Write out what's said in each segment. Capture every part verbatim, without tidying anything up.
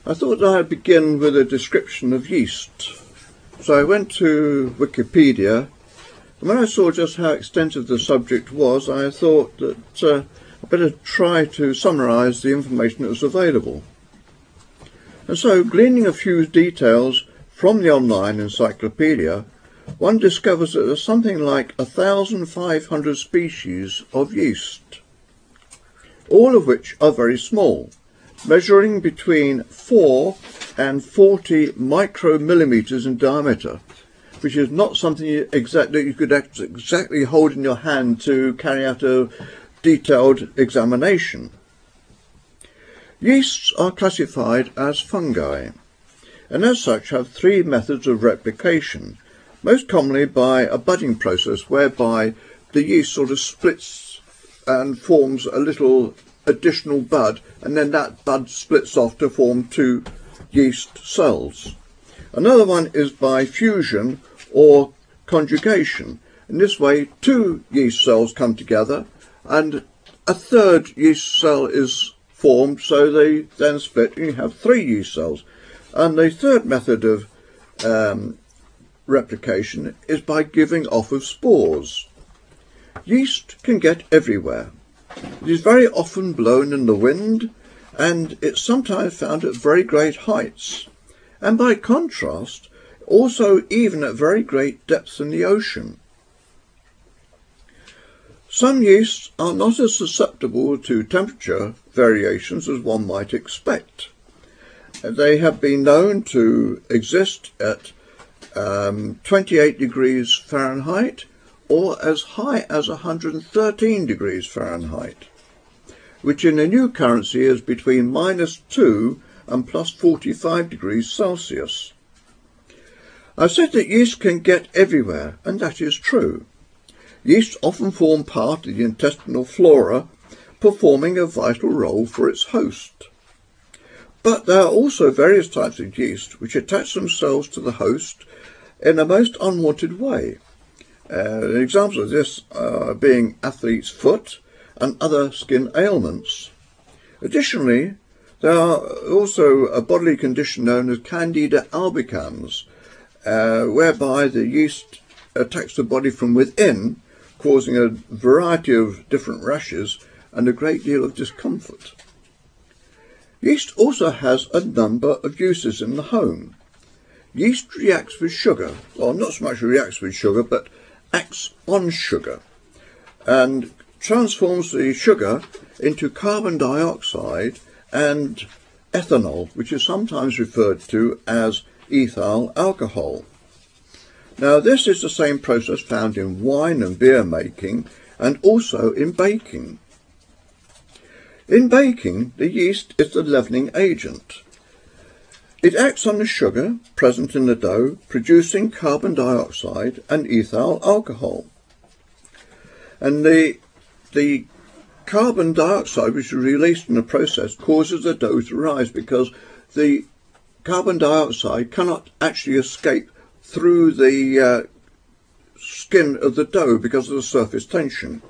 I thought I'd begin with a description of yeast. So I went to Wikipedia, and when I saw just how extensive the subject was, I thought that uh, I'd better try to summarise the information that was available. And so, gleaning a few details from the online encyclopedia, one discovers that there's something like one thousand five hundred species of yeast, all of which are very small, measuring between four and forty micromillimeters in diameter, which is not something you exact, that you could exactly hold in your hand to carry out a detailed examination. Yeasts are classified as fungi, and as such have three methods of replication, most commonly by a budding process whereby the yeast sort of splits and forms a little additional bud, and then that bud splits off to form two yeast cells. Another one is by fusion or conjugation. In this way, two yeast cells come together and a third yeast cell is formed, so they then split and you have three yeast cells. And the third method of um, replication is by giving off of spores. Yeast can get everywhere. It is very often blown in the wind, and it's sometimes found at very great heights, and by contrast, also even at very great depths in the ocean. Some yeasts are not as susceptible to temperature variations as one might expect. They have been known to exist at um, twenty-eight degrees Fahrenheit or as high as one hundred thirteen degrees Fahrenheit, which in a new currency is between minus two and plus forty-five degrees Celsius. I've said that yeast can get everywhere, and that is true. Yeast often form part of the intestinal flora, performing a vital role for its host. But there are also various types of yeast which attach themselves to the host in a most unwanted way. Uh, examples of this uh, being athlete's foot and other skin ailments. Additionally, there are also a bodily condition known as Candida albicans, uh, whereby the yeast attacks the body from within, causing a variety of different rashes and a great deal of discomfort. Yeast also has a number of uses in the home. Yeast reacts with sugar, or not so much reacts with sugar, but acts on sugar, and transforms the sugar into carbon dioxide and ethanol, which is sometimes referred to as ethyl alcohol. Now, this is the same process found in wine and beer making, and also in baking. In baking, the yeast is the leavening agent. It acts on the sugar present in the dough, producing carbon dioxide and ethyl alcohol. And the, the carbon dioxide which is released in the process causes the dough to rise, because the carbon dioxide cannot actually escape through the uh, skin of the dough because of the surface tension.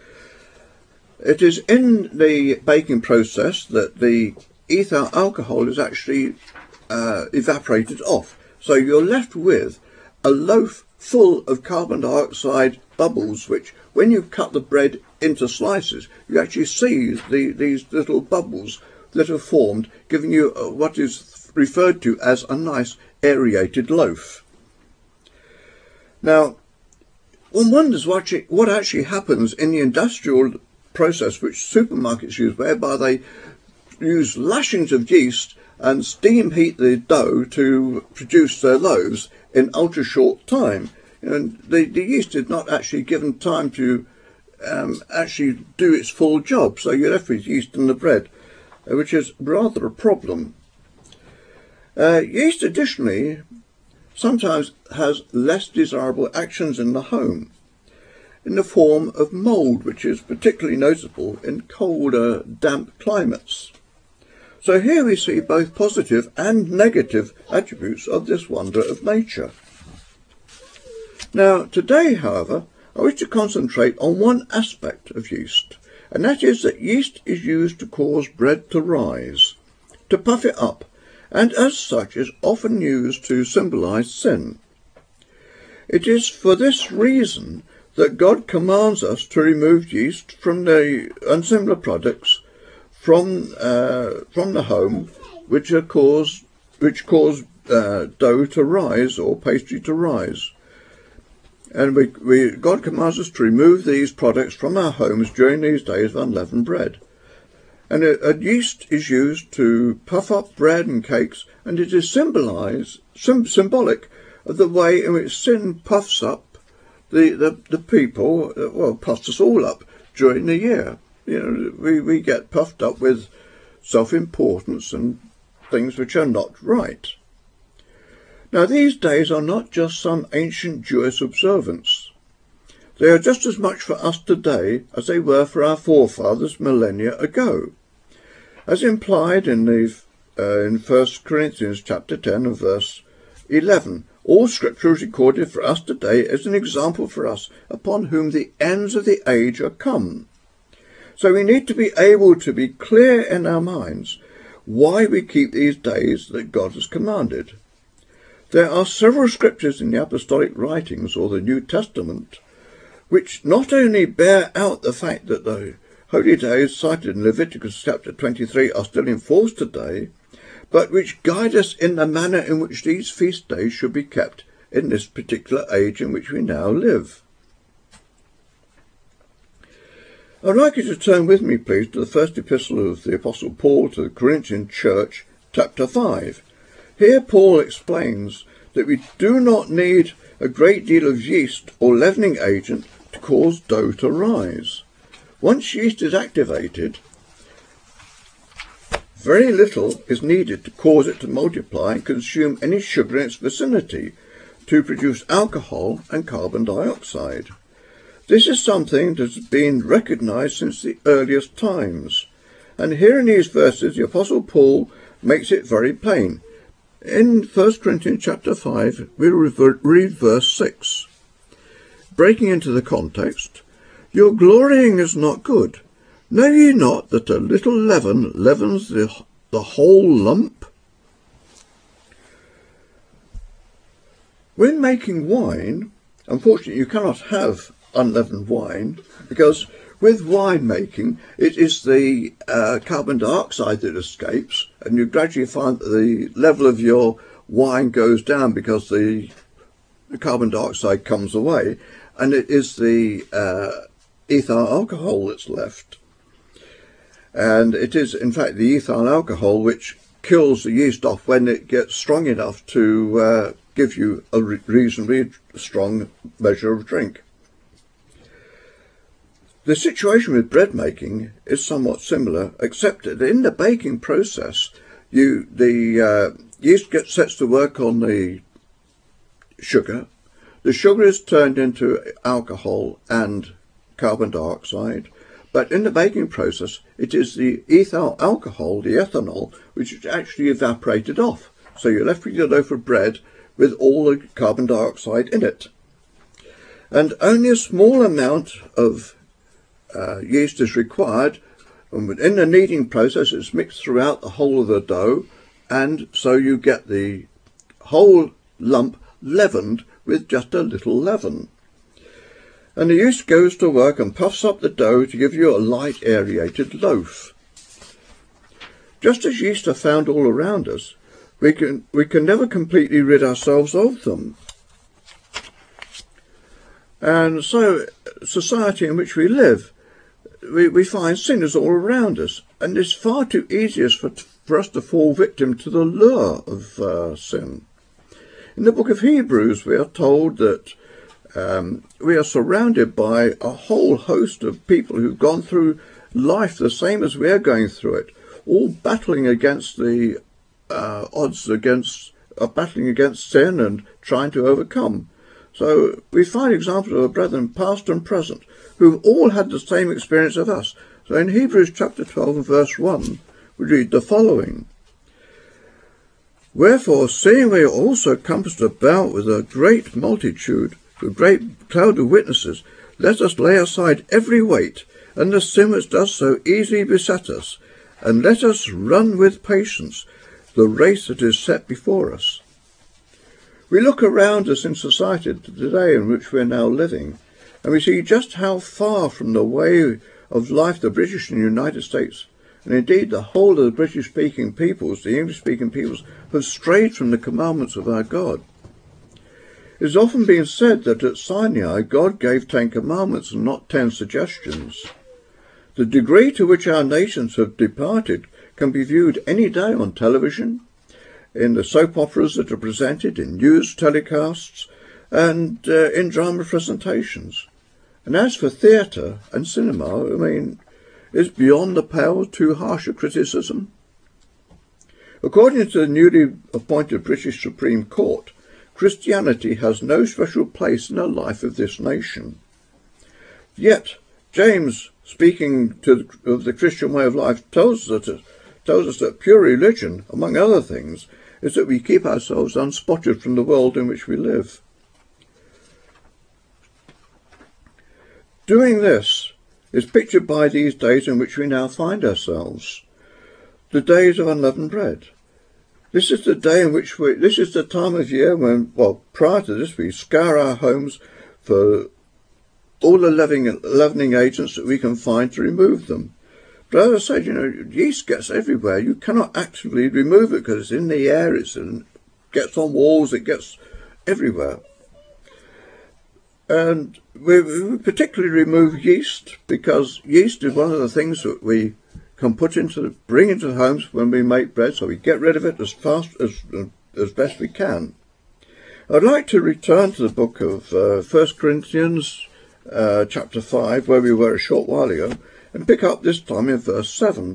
It is in the baking process that the ethyl alcohol is actually uh, evaporated off. So you're left with a loaf full of carbon dioxide bubbles, which when you cut the bread into slices, you actually see the, these little bubbles that are formed, giving you what is referred to as a nice aerated loaf. Now, one wonders what actually, what actually happens in the industrial process which supermarkets use, whereby they use lashings of yeast and steam heat the dough to produce their loaves in ultra short time. And the, the yeast is not actually given time to um, actually do its full job, so you're left with yeast in the bread, which is rather a problem. Uh, yeast additionally sometimes has less desirable actions in the home, in the form of mould, which is particularly noticeable in colder, damp climates. So here we see both positive and negative attributes of this wonder of nature. Now, today, however, I wish to concentrate on one aspect of yeast, and that is that yeast is used to cause bread to rise, to puff it up, and as such is often used to symbolize sin. It is for this reason that God commands us to remove yeast from the and similar products from uh, from the home, which are cause which cause uh, dough to rise or pastry to rise. And we, we, God commands us to remove these products from our homes during these days of unleavened bread. And a, a yeast is used to puff up bread and cakes, and it is symbolized, sim, symbolic of the way in which sin puffs up the, the, the people, well, puffs us all up during the year. You know, we, we get puffed up with self-importance and things which are not right. Now, these days are not just some ancient Jewish observance. They are just as much for us today as they were for our forefathers millennia ago. As implied in the uh, in First Corinthians chapter ten and verse eleven, all Scripture is recorded for us today as an example for us upon whom the ends of the age are come. So we need to be able to be clear in our minds why we keep these days that God has commanded. There are several scriptures in the apostolic writings or the New Testament which not only bear out the fact that the holy days cited in Leviticus chapter twenty-three are still in force today, but which guide us in the manner in which these feast days should be kept in this particular age in which we now live. I'd like you to turn with me, please, to the first epistle of the Apostle Paul to the Corinthian church, chapter five. Here Paul explains that we do not need a great deal of yeast or leavening agent to cause dough to rise. Once yeast is activated, very little is needed to cause it to multiply and consume any sugar in its vicinity to produce alcohol and carbon dioxide. This is something that has been recognized since the earliest times, and here in these verses the Apostle Paul makes it very plain. In First Corinthians chapter five, we read verse six. Breaking into the context, your glorying is not good. Know ye not that a little leaven leavens the, the whole lump? When making wine, unfortunately you cannot have unleavened wine, because with wine making, it is the uh, carbon dioxide that escapes, and you gradually find that the level of your wine goes down because the, the carbon dioxide comes away, and it is the uh, ethyl alcohol that's left. And it is, in fact, the ethyl alcohol which kills the yeast off when it gets strong enough to uh, give you a re- reasonably strong measure of drink. The situation with bread making is somewhat similar, except that in the baking process, you the uh, yeast gets sets to work on the sugar. The sugar is turned into alcohol and carbon dioxide, but in the baking process, it is the ethyl alcohol, the ethanol, which is actually evaporated off. So you're left with your loaf of bread with all the carbon dioxide in it. And only a small amount of Uh, yeast is required, and in the kneading process it's mixed throughout the whole of the dough, and so you get the whole lump leavened with just a little leaven. And the yeast goes to work and puffs up the dough to give you a light aerated loaf. Just as yeast are found all around us, we can, we can never completely rid ourselves of them. And so, society in which we live, we, we find sin is all around us, and it's far too easy for, for us to fall victim to the lure of uh, sin. In the book of Hebrews, we are told that um, we are surrounded by a whole host of people who've gone through life the same as we are going through it, all battling against the uh, odds, against uh, battling against sin and trying to overcome. So we find examples of our brethren, past and present, who've all had the same experience of us. So in Hebrews chapter twelve and verse one, we read the following. Wherefore, seeing we are also compassed about with a great multitude, a great cloud of witnesses, let us lay aside every weight, and the sin which does so easily beset us, and let us run with patience the race that is set before us. We look around us in society today in which we are now living, and we see just how far from the way of life the British and United States, and indeed the whole of the British-speaking peoples, the English-speaking peoples, have strayed from the commandments of our God. It has often been said that at Sinai God gave Ten Commandments and not ten suggestions. The degree to which our nations have departed can be viewed any day on television, in the soap operas that are presented, in news telecasts, and uh, in drama presentations. And as for theatre and cinema, I mean, is beyond the pale too harsh a criticism? According to the newly appointed British Supreme Court, Christianity has no special place in the life of this nation. Yet, James, speaking to the, of the Christian way of life, tells us, that, tells us that pure religion, among other things, is that we keep ourselves unspotted from the world in which we live. Doing this is pictured by these days in which we now find ourselves, the days of unleavened bread. This is the day in which we, this is the time of year when, well, prior to this, we scour our homes for all the leavening, leavening agents that we can find to remove them. But as I said, you know, yeast gets everywhere. You cannot actively remove it because it's in the air, it's in, gets on walls, it gets everywhere. And we, we particularly remove yeast because yeast is one of the things that we can put into, bring into homes when we make bread, so we get rid of it as fast as as best we can. I'd like to return to the book of uh, First Corinthians, uh, chapter five, where we were a short while ago, and pick up this time in verse seven.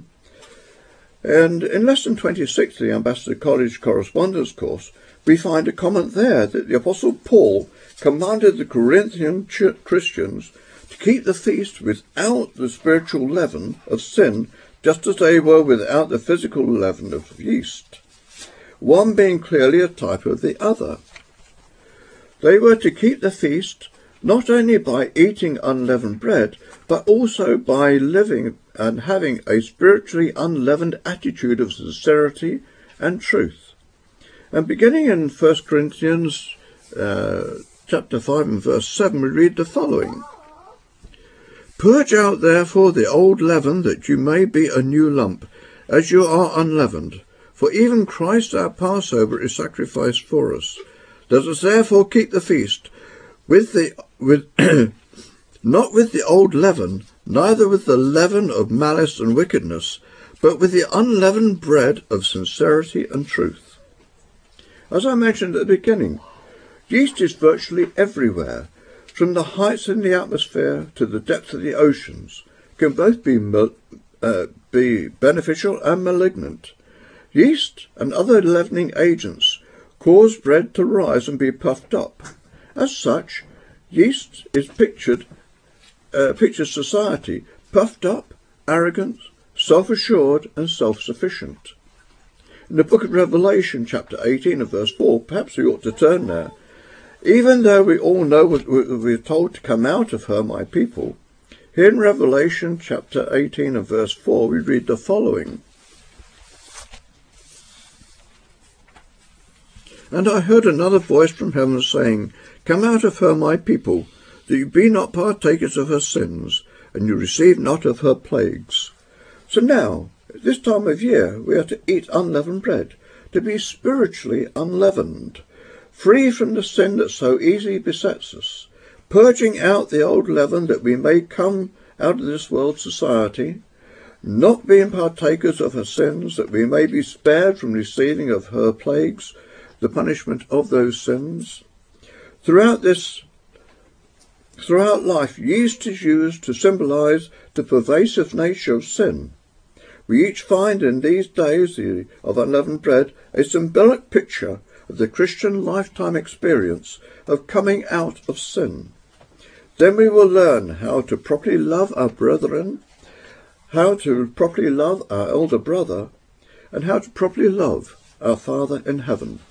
And in lesson twenty-six of the Ambassador College Correspondence Course, we find a comment there that the Apostle Paul commanded the Corinthian ch- Christians to keep the feast without the spiritual leaven of sin, just as they were without the physical leaven of yeast, one being clearly a type of the other. They were to keep the feast not only by eating unleavened bread, but also by living and having a spiritually unleavened attitude of sincerity and truth. And beginning in First Corinthians uh, chapter five and verse seven, we read the following. Purge out therefore the old leaven, that you may be a new lump, as you are unleavened. For even Christ our Passover is sacrificed for us. Let us therefore keep the feast, with the with not with the old leaven, neither with the leaven of malice and wickedness, but with the unleavened bread of sincerity and truth. As I mentioned at the beginning, yeast is virtually everywhere. From the heights in the atmosphere to the depths of the oceans, can both be uh, be beneficial and malignant. Yeast and other leavening agents cause bread to rise and be puffed up. As such, yeast is pictured, uh, pictures society puffed up, arrogant, self-assured and self-sufficient. In the book of Revelation, chapter eighteen and verse four, perhaps we ought to turn there. Even though we all know what we're told to come out of her, my people, here in Revelation chapter eighteen and verse four, we read the following. And I heard another voice from heaven saying, Come out of her, my people, that you be not partakers of her sins, and you receive not of her plagues. So now, at this time of year, we are to eat unleavened bread, to be spiritually unleavened, free from the sin that so easily besets us, purging out the old leaven that we may come out of this world society, not being partakers of her sins, that we may be spared from receiving of her plagues, the punishment of those sins. Throughout this, throughout life, yeast is used to symbolize the pervasive nature of sin. We each find in these days of unleavened bread a symbolic picture of the Christian lifetime experience of coming out of sin. Then we will learn how to properly love our brethren, how to properly love our elder brother, and how to properly love our Father in heaven.